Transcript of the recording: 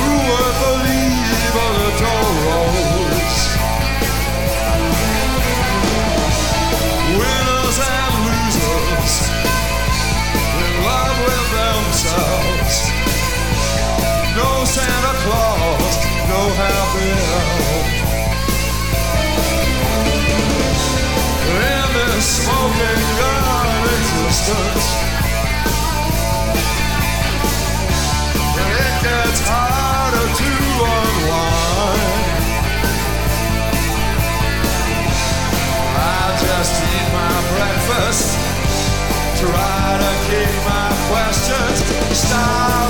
would believe a little rose. Winners and losers in love with themselves. No Santa Claus, no happy elf. In this smoking gun existence, it gets harder to unwind. I just eat my breakfast, try to keep my questions starved.